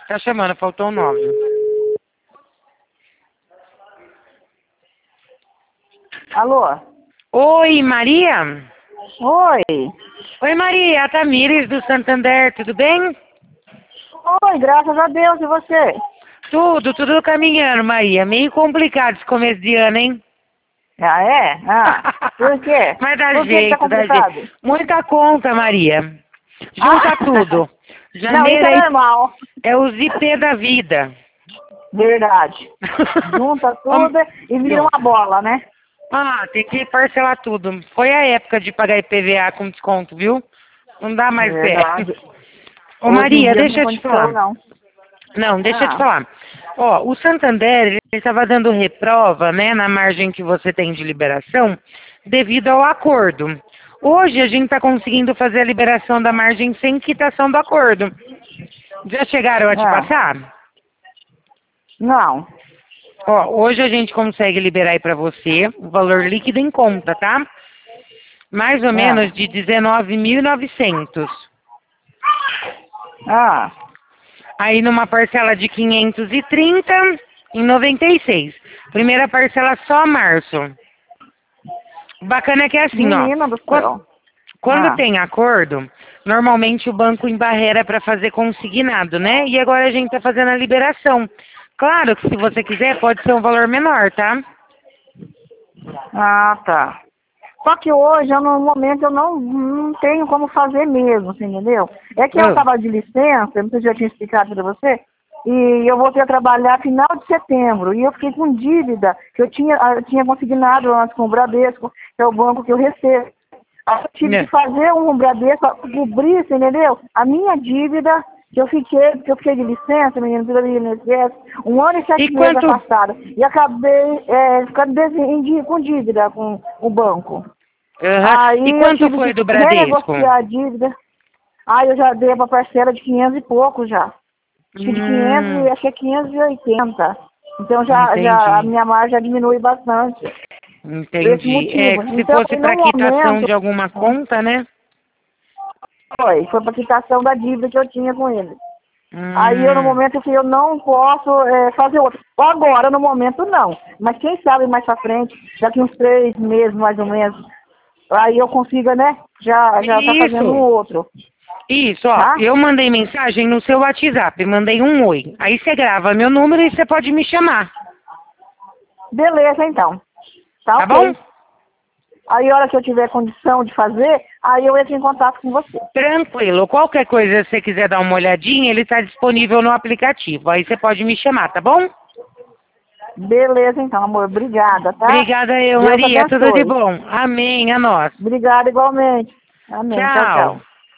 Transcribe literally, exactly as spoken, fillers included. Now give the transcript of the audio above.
Tá chamando, faltou um nove. Alô? Oi, Maria? Oi. Oi, Maria, a Tamires do Santander, tudo bem? Oi, graças a Deus, e você? Tudo, tudo caminhando, Maria. Meio complicado esse começo de ano, hein? Ah, é? Ah, por quê? Mas dá Por que que tá jeito, dá jeito. complicado? Muita conta, Maria. Junta Ah, tudo. não, isso Janeiro é aí normal. é o zipê da vida. Verdade. Junta Ô, tudo e vira meu. uma bola, né? Ah, tem que parcelar tudo. Foi a época de pagar I P V A com desconto, viu? Não dá mais pé. Verdade. Ô, Hoje em Maria, dia não tem deixa eu te condição, falar. não. Não, deixa eu te Ah, falar. Ó, o Santander, ele estava dando reprova, né, na margem que você tem de liberação, devido ao acordo. Hoje a gente está conseguindo fazer a liberação da margem sem quitação do acordo. Já chegaram a te ah, passar? não. Ó, hoje a gente consegue liberar aí para você o valor líquido em conta, tá? Mais ou Ah, menos de dezenove mil e novecentos. ah, Aí numa parcela de quinhentos e trinta em noventa e seis. Primeira parcela só março. O bacana é que é assim, ó. menina do Quando, céu. quando Ah, tem acordo, normalmente o banco embarrera para fazer consignado, né? E agora a gente tá fazendo a liberação. Claro que se você quiser, pode ser um valor menor, tá? ah, tá. Só que hoje, eu, no momento, eu não, não tenho como fazer mesmo, você entendeu? É que eu Ah, estava de licença, não sei se eu já tinha explicado para você, e eu voltei a trabalhar final de setembro, e eu fiquei com dívida, que eu tinha, eu tinha consignado antes com o Bradesco, que é o banco que eu recebo. Aí eu tive que né? fazer um Bradesco para cobrir, você entendeu? A minha dívida, que eu fiquei, que eu fiquei de licença, menino, pelo I N S S, um ano e E sete meses quanto... afastada. E acabei é, ficando desi- em dí- com dívida com o banco. Aham. E Aí eu quanto tive foi que do Bradesco? renegociar a dívida. Aí eu já dei uma parcela de quinhentos e pouco já. Acho que de quinhentos Hum, e acho que é quinhentos e oitenta. Então já, já a entendi. minha margem já diminui bastante. Por esse Entendi. É motivo. que se Então, fosse no para quitação momento, de alguma conta, né? foi, foi para quitação da dívida que eu tinha com ele. Aí eu, no Hum, momento que eu não posso é, fazer outro. Agora, no momento, não. Mas quem sabe mais pra frente, daqui uns três meses, mais ou menos, aí eu consiga, né? Já, já tá fazendo um isso. outro. Isso, ó. Tá? Eu mandei mensagem no seu WhatsApp, mandei um oi. Aí você grava meu número e você pode me chamar, Beleza, então. Tá tá bom? ok. Aí, a hora que eu tiver condição de fazer, aí eu entro em contato com você. Tranquilo. Qualquer coisa, se você quiser dar uma olhadinha, ele está disponível no aplicativo. Aí você pode me chamar, tá bom? Beleza, então, amor. Obrigada, tá? Obrigada eu, Deus Maria. Tudo de abençoe. bom. Amém, a nós. Obrigada igualmente. Amém. Tchau, Tchau. tchau.